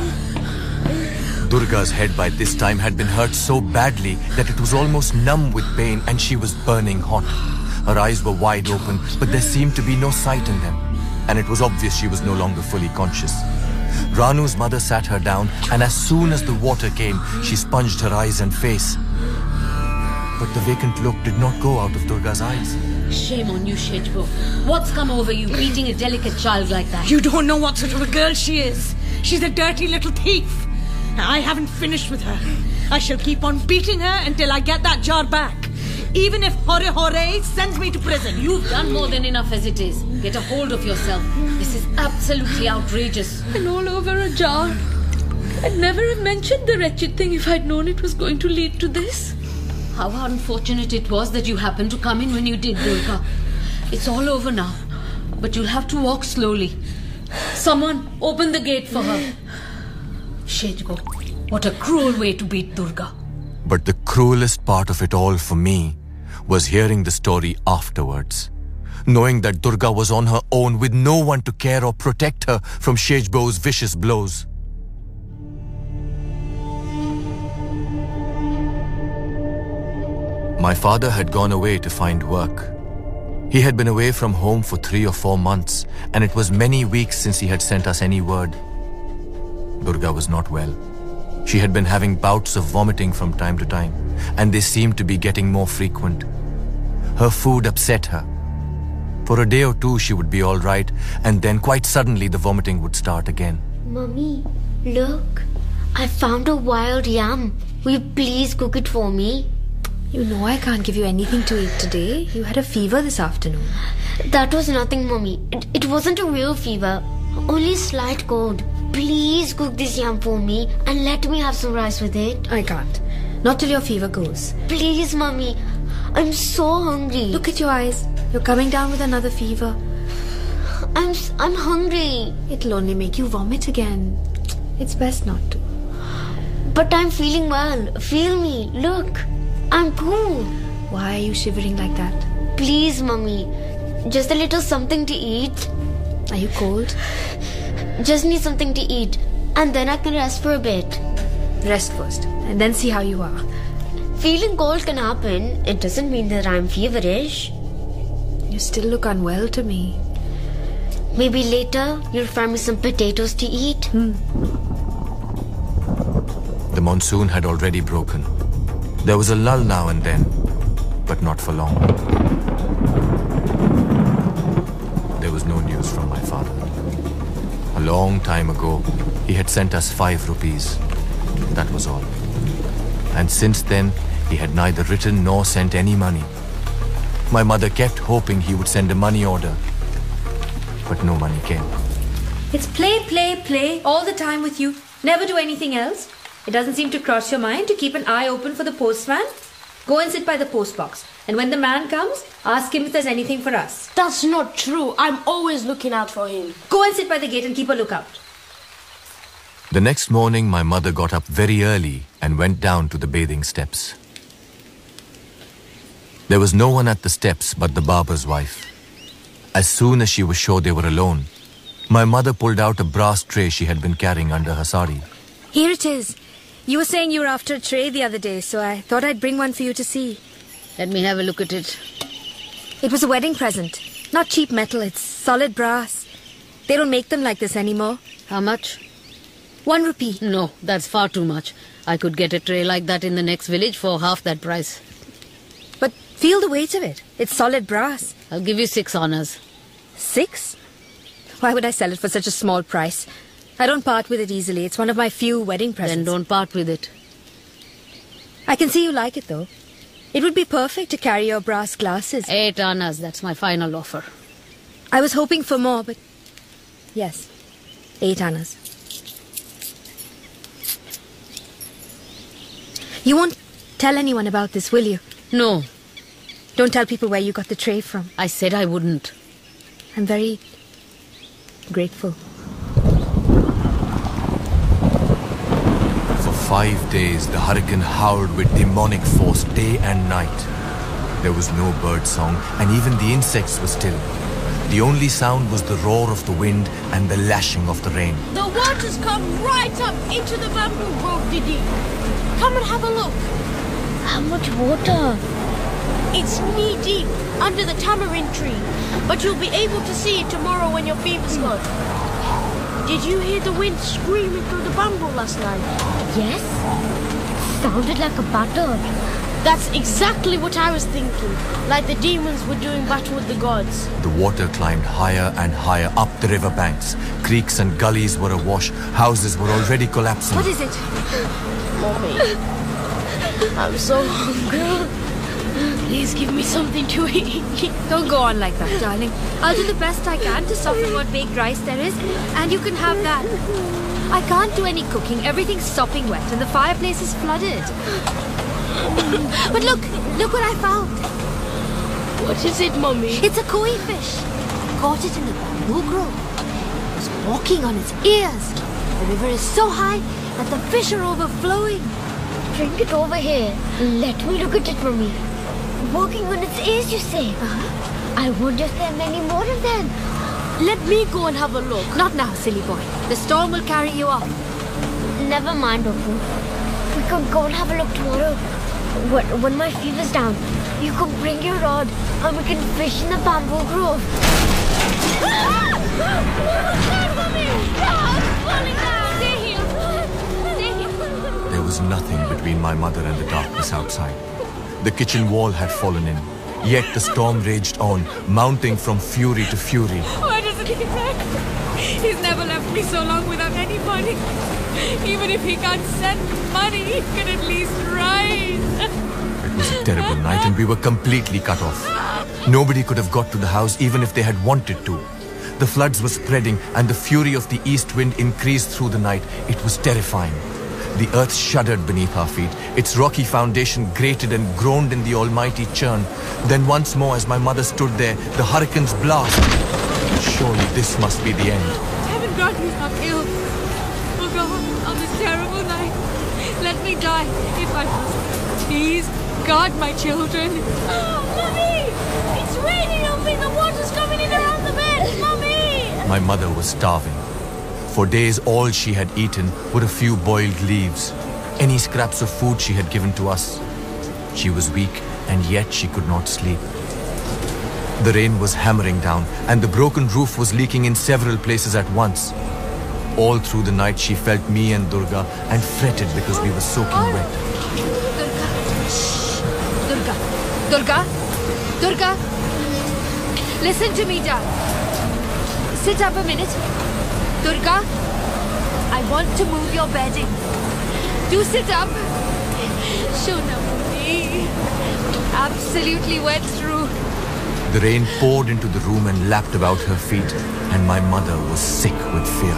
Durga's head by this time had been hurt so badly that it was almost numb with pain and she was burning hot. Her eyes were wide open, but there seemed to be no sight in them, and it was obvious she was no longer fully conscious. Ranu's mother sat her down, and as soon as the water came, she sponged her eyes and face. But the vacant look did not go out of Durga's eyes. Shame on you, Shejbo. What's come over you, beating a delicate child like that? You don't know what sort of a girl she is. She's a dirty little thief. I haven't finished with her. I shall keep on beating her until I get that jar back. Even if Hore Hore sends me to prison. You've done more than enough as it is. Get a hold of yourself. This is absolutely outrageous. And all over a jar. I'd never have mentioned the wretched thing if I'd known it was going to lead to this. How unfortunate it was that you happened to come in when you did, Durga. It's all over now. But you'll have to walk slowly. Someone, open the gate for her. Shejbo, what a cruel way to beat Durga. But the cruelest part of it all for me was hearing the story afterwards. Knowing that Durga was on her own with no one to care or protect her from Shejbo's vicious blows. My father had gone away to find work. He had been away from home for three or four months, and it was many weeks since he had sent us any word. Durga was not well. She had been having bouts of vomiting from time to time, and they seemed to be getting more frequent. Her food upset her. For a day or two she would be all right, and then quite suddenly the vomiting would start again. Mummy, look. I found a wild yam. Will you please cook it for me? You know I can't give you anything to eat today. You had a fever this afternoon. That was nothing, Mummy. It, it wasn't a real fever. Only a slight cold. Please cook this yam for me and let me have some rice with it. I can't. Not till your fever goes. Please, Mummy. I'm so hungry. Look at your eyes. You're coming down with another fever. I'm I'm hungry. It'll only make you vomit again. It's best not to. But I'm feeling well. Feel me. Look. I'm cool. Why are you shivering like that? Please, Mummy. Just a little something to eat. Are you cold? Just need something to eat, and then I can rest for a bit. Rest first, and then see how you are. Feeling cold can happen. It doesn't mean that I'm feverish. You still look unwell to me. Maybe later you'll find me some potatoes to eat. Hmm. The monsoon had already broken. There was a lull now and then, but not for long. There was no news from my father. A long time ago, he had sent us five rupees. That was all. And since then, he had neither written nor sent any money. My mother kept hoping he would send a money order, but no money came. It's play, play, play all the time with you. Never do anything else. It doesn't seem to cross your mind to keep an eye open for the postman. Go and sit by the postbox. And when the man comes, ask him if there's anything for us. That's not true. I'm always looking out for him. Go and sit by the gate and keep a lookout. The next morning, my mother got up very early and went down to the bathing steps. There was no one at the steps but the barber's wife. As soon as she was sure they were alone, my mother pulled out a brass tray she had been carrying under her sari. Here it is. You were saying you were after a tray the other day, so I thought I'd bring one for you to see. Let me have a look at it. It was a wedding present. Not cheap metal, it's solid brass. They don't make them like this anymore. How much? One rupee. No, that's far too much. I could get a tray like that in the next village for half that price. But feel the weight of it. It's solid brass. I'll give you six honors. Six? Why would I sell it for such a small price? I don't part with it easily. It's one of my few wedding presents. Then don't part with it. I can see you like it, though. It would be perfect to carry your brass glasses. Eight annas, that's my final offer. I was hoping for more, but... Yes, eight annas. You won't tell anyone about this, will you? No. Don't tell people where you got the tray from. I said I wouldn't. I'm very grateful. For five days, the hurricane howled with demonic force day and night. There was no bird song, and even the insects were still. The only sound was the roar of the wind and the lashing of the rain. The water's come right up into the bamboo grove, Didi. Come and have a look. How much water? It's knee-deep under the tamarind tree, but you'll be able to see it tomorrow when your fever's gone. Did you hear the wind screaming through the bamboo last night? Yes. Sounded like a battle. That's exactly what I was thinking. Like the demons were doing battle with the gods. The water climbed higher and higher up the river banks. Creeks and gullies were awash. Houses were already collapsing. What is it? Mommy, I'm so hungry. Please give me something to eat. Don't go on like that, darling. I'll do the best I can to soften what baked rice there is, and you can have that. I can't do any cooking. Everything's sopping wet, and the fireplace is flooded. But look, look what I found. What is it, Mommy? It's a koi fish. Caught it in the bamboo grove. It was walking on its ears. The river is so high that the fish are overflowing. Bring it over here. Let me look at it for me. Walking on its ears, you say? Uh-huh. I wonder if there are many more of them. Let me go and have a look. Not now, silly boy. The storm will carry you off. Never mind, Opoo. We can go and have a look tomorrow. When, when my fever's down, you can bring your rod and we can fish in the bamboo grove. There was nothing between my mother and the darkness outside. The kitchen wall had fallen in, yet the storm raged on, mounting from fury to fury. Why doesn't he back? He's never left me so long without any money. Even if he can't send money, he can at least write. It was a terrible night and we were completely cut off. Nobody could have got to the house even if they had wanted to. The floods were spreading and the fury of the east wind increased through the night. It was terrifying. The earth shuddered beneath our feet. Its rocky foundation grated and groaned in the almighty churn. Then once more, as my mother stood there, the hurricane's blast. Surely this must be the end. Heaven grant he's not ill. Oh God, on this terrible night, let me die if I must. Please, guard my children. Oh, Mommy! It's raining on me! The water's coming in around the bed! Mommy! My mother was starving. For days, all she had eaten were a few boiled leaves. any scraps of food she had given to us. She was weak, and yet she could not sleep. The rain was hammering down, and the broken roof was leaking in several places at once. All through the night she felt me and Durga and fretted because we were soaking wet. Durga! Durga! Durga! Listen to me, darling. Sit up a minute. Durga, I want to move your bedding. Do sit up. Shonamuni. Absolutely wet through. The rain poured into the room and lapped about her feet, and my mother was sick with fear.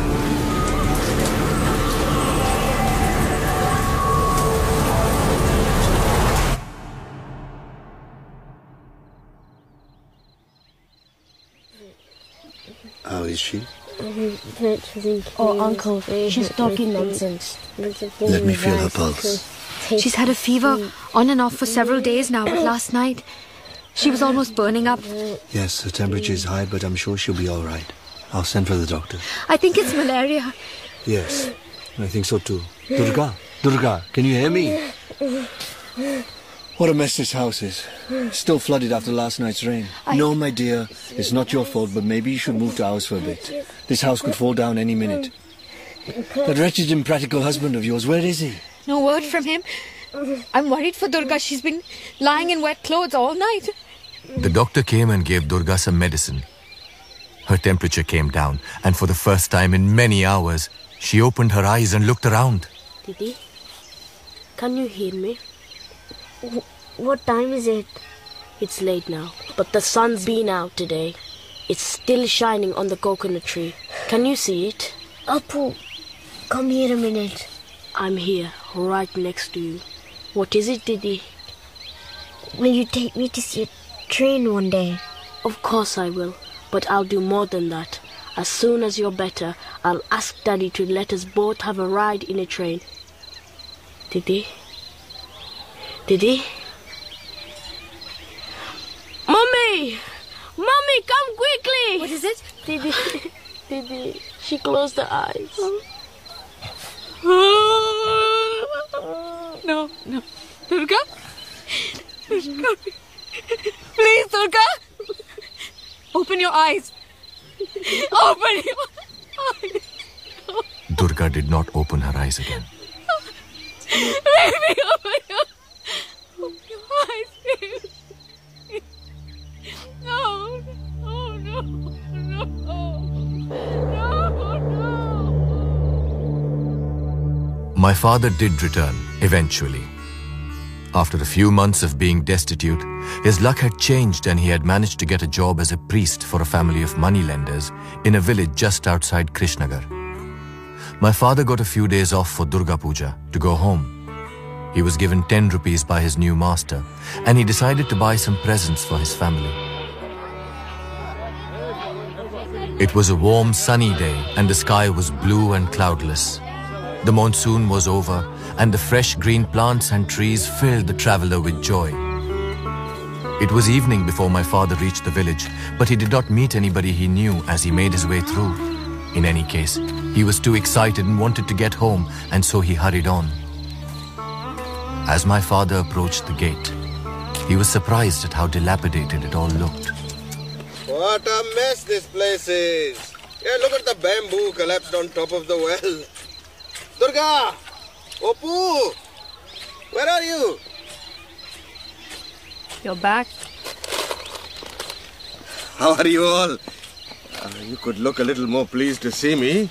How is she? Oh, Uncle, she's talking nonsense. Let me feel her pulse. She's had a fever on and off for several days now, but last night she was almost burning up. Yes, her temperature is high, but I'm sure she'll be all right. I'll send for the doctor. I think it's malaria. Yes, I think so too. Durga, Durga, can you hear me? What a mess this house is. Still flooded after last night's rain. I... No, my dear, it's not your fault, but maybe you should move to ours for a bit. This house could fall down any minute. That wretched, impractical husband of yours, where is he? No word from him. I'm worried for Durga. She's been lying in wet clothes all night. The doctor came and gave Durga some medicine. Her temperature came down, and for the first time in many hours, she opened her eyes and looked around. Didi, can you hear me? What time is it? It's late now, but the sun's been out today. It's still shining on the coconut tree. Can you see it? Apu, come here a minute. I'm here, right next to you. What is it, Didi? Will you take me to see a train one day? Of course I will, but I'll do more than that. As soon as you're better, I'll ask Daddy to let us both have a ride in a train. Didi? Didi? Mummy! Mummy, come quickly! What is it? Didi, Didi, she closed her eyes. No, no. Durga? Durga. Please, Durga. Open your eyes. Open your eyes. Durga did not open her eyes again. Baby, open your, open your eyes, baby. No, no, no, no, no, no. My father did return, eventually. After a few months of being destitute, his luck had changed and he had managed to get a job as a priest for a family of moneylenders in a village just outside Krishnagar. My father got a few days off for Durga Puja to go home. He was given ten rupees by his new master and he decided to buy some presents for his family. It was a warm, sunny day and the sky was blue and cloudless. The monsoon was over and the fresh green plants and trees filled the traveler with joy. It was evening before my father reached the village, but he did not meet anybody he knew as he made his way through. In any case, he was too excited and wanted to get home, and so he hurried on. As my father approached the gate, he was surprised at how dilapidated it all looked. What a mess this place is! Yeah, look at the bamboo collapsed on top of the well. Durga! Oppu! Where are you? You're back. How are you all? Uh, you could look a little more pleased to see me.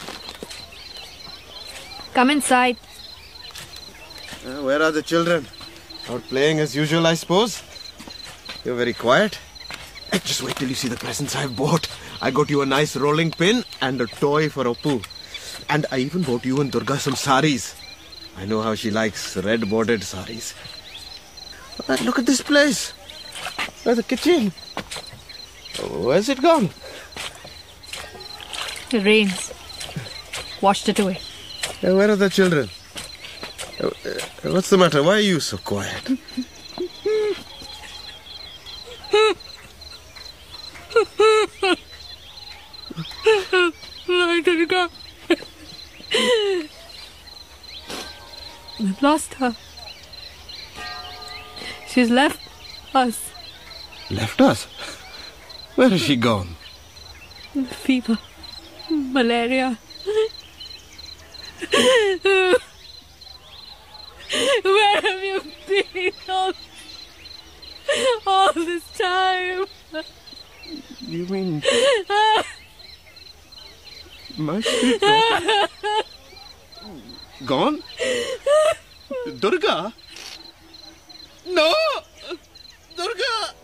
Come inside. Uh, where are the children? Out playing as usual, I suppose? You're very quiet. Hey, just wait till you see the presents I've bought. I got you a nice rolling pin and a toy for Oppu. And I even bought you and Durga some saris. I know how she likes red-bordered saris. Uh, look at this place. Where's the kitchen? Where's it gone? It rains. Washed it away. Uh, where are the children? Uh, uh, what's the matter? Why are you so quiet? We've lost her. She's left us. Left us? Where has she gone? Fever. Malaria. Where have you been all, all this time? You mean... my sweetheart? Gone? Durga? No! Durga!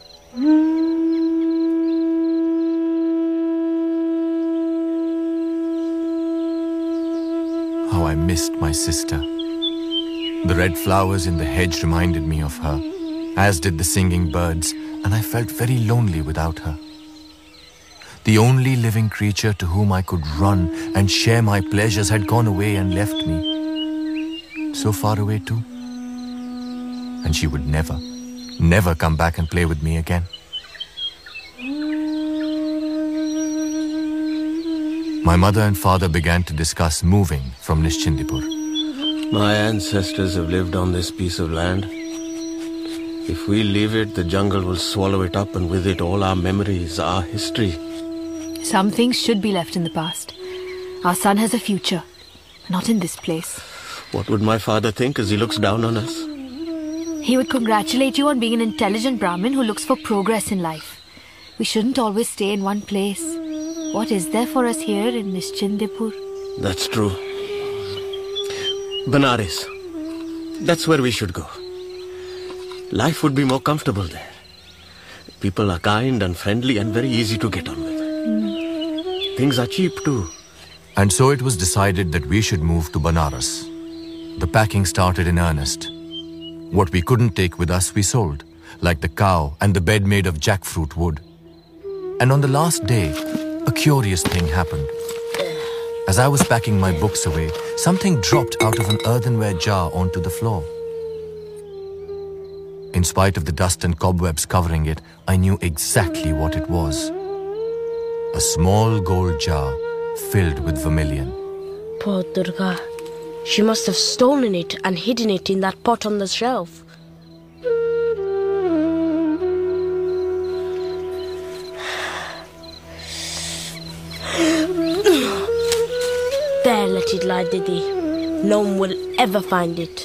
How I missed my sister. The red flowers in the hedge reminded me of her, as did the singing birds, and I felt very lonely without her. The only living creature to whom I could run and share my pleasures had gone away and left me. So far away too. And she would never, never come back and play with me again. My mother and father began to discuss moving from Nishchindipur. My ancestors have lived on this piece of land. If we leave it, the jungle will swallow it up, and with it all our memories, our history. Some things should be left in the past. Our son has a future, not in this place. What would my father think as he looks down on us? He would congratulate you on being an intelligent Brahmin who looks for progress in life. We shouldn't always stay in one place. What is there for us here in Nishchindipur? That's true. Benares. That's where we should go. Life would be more comfortable there. People are kind and friendly and very easy to get on with. Mm. Things are cheap too. And so it was decided that we should move to Banaras. The packing started in earnest. What we couldn't take with us we sold, like the cow and the bed made of jackfruit wood. And on the last day, a curious thing happened. As I was packing my books away, something dropped out of an earthenware jar onto the floor. In spite of the dust and cobwebs covering it, I knew exactly what it was. A small gold jar filled with vermilion. Poor Durga. She must have stolen it and hidden it in that pot on the shelf. There, let it lie, Didi. No one will ever find it.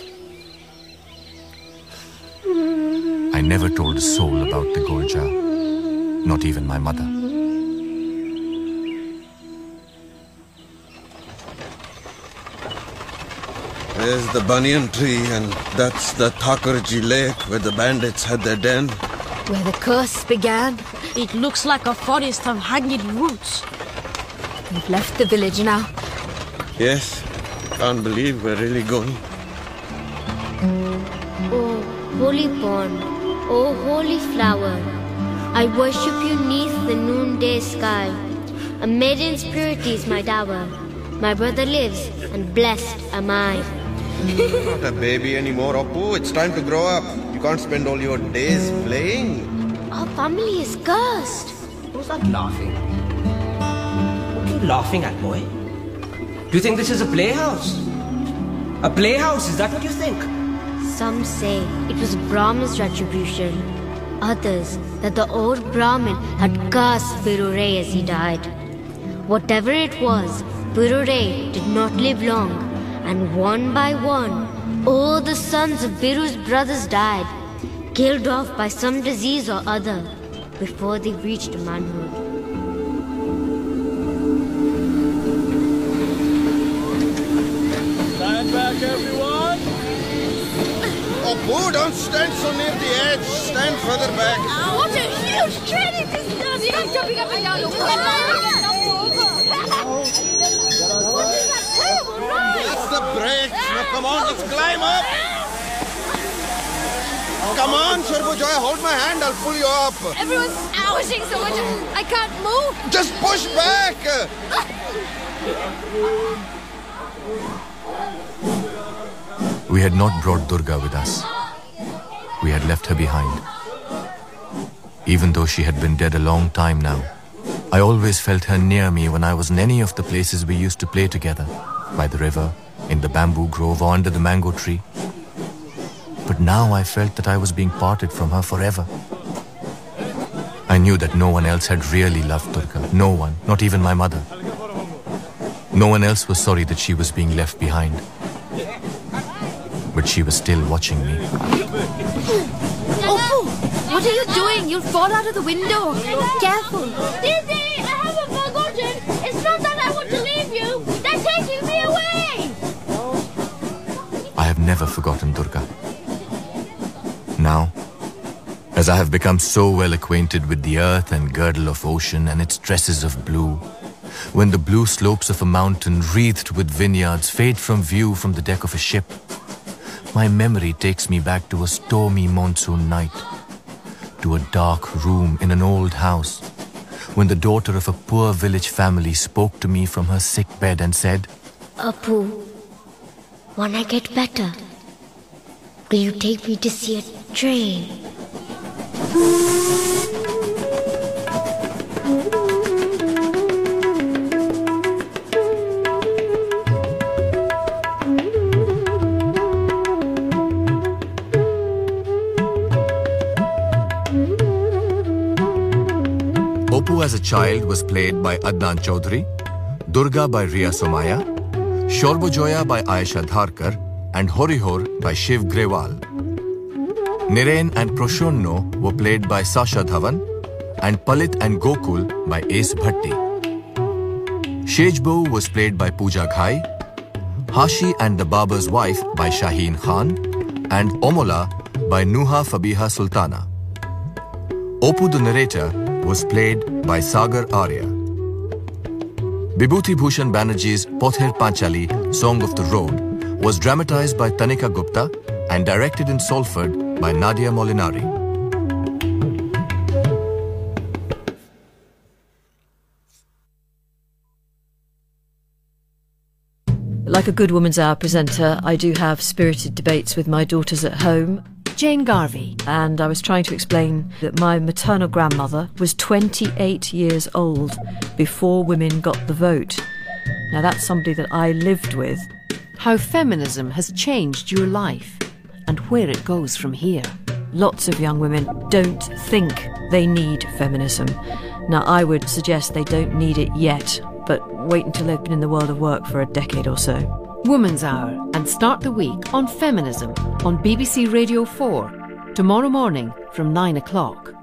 I never told a soul about the gold jar, not even my mother. There's the banyan tree, and that's the Thakurji lake where the bandits had their den. Where the curse began. It looks like a forest of hanging roots. We've left the village now. Yes, can't believe we're really going. Oh, holy pond, oh, holy flower, I worship you neath the noonday sky. A maiden's purity is my dower. My brother lives, and blessed am I. Not a baby anymore, Oppu. It's time to grow up. You can't spend all your days playing. Our family is cursed. Who's that laughing? What are you laughing at, boy? Do you think this is a playhouse? A playhouse, is that what you think? Some say it was Brahman's retribution. Others that the old Brahmin had cursed Birure as he died. Whatever it was, Birure did not live long, and one by one, all the sons of Biru's brothers died, killed off by some disease or other, before they reached manhood. Stand back, everyone! Oh, Boo, don't stand so near the edge. Stand further back. Oh, what a huge training distance! You're jumping up and down. That's the brakes. Now come on, let's climb up. Come on, Sharbujoy, hold my hand. I'll pull you up. Everyone's ouching so much I can't move. Just push back. We had not brought Durga with us. We had left her behind. Even though she had been dead a long time now, I always felt her near me when I was in any of the places we used to play together, by the river, in the bamboo grove or under the mango tree. But now I felt that I was being parted from her forever. I knew that no one else had really loved Durga. No one, not even my mother. No one else was sorry that she was being left behind. But she was still watching me. Oh, what are you doing? You'll fall out of the window. Careful. Didi, I haven't forgotten. It's not that I want to leave you. They're taking me away. I have never forgotten Durga. Now, as I have become so well acquainted with the earth and girdle of ocean and its tresses of blue, when the blue slopes of a mountain wreathed with vineyards fade from view from the deck of a ship, my memory takes me back to a stormy monsoon night, to a dark room in an old house, when the daughter of a poor village family spoke to me from her sick bed and said, Apu, when I get better, will you take me to see a train? Apu as a child was played by Adnan Chaudhary, Durga by Riya Somaya, Shorbojoya by Ayesha Dharkar, and Horihor by Shiv Grewal. Niren and Proshonno were played by Sasha Dhawan, and Palit and Gokul by Ace Bhatti. Shejbo was played by Pooja Ghai, Hashi and the Baba's Wife by Shaheen Khan, and Omola by Nuha Fabiha Sultana. Apu the narrator was played by Sagar Arya. Bibhuti Bhushan Banerjee's Pother Panchali, Song of the Road, was dramatized by Tanika Gupta and directed in Salford by Nadia Molinari. Like a good Woman's Hour presenter, I do have spirited debates with my daughters at home. Jane Garvey. And I was trying to explain that my maternal grandmother was twenty-eight years old before women got the vote. Now that's somebody that I lived with. How feminism has changed your life and where it goes from here. Lots of young women don't think they need feminism. Now I would suggest they don't need it yet, but wait until they've been in the world of work for a decade or so. Woman's Hour, and start the week on feminism on B B C Radio four, tomorrow morning from nine o'clock.